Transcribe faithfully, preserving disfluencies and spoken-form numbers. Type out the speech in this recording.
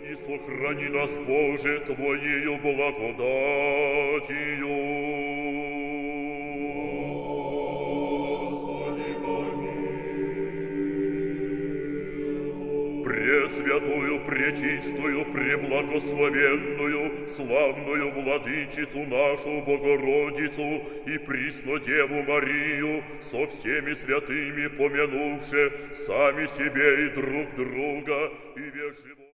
И сохрани нас, Боже, Твоею благодатью. Пресвятую, пречистую, преблагословенную, славную владычицу нашу Богородицу и Преснодеву Марию, со всеми святыми помянувши сами себе и друг друга, и вежливо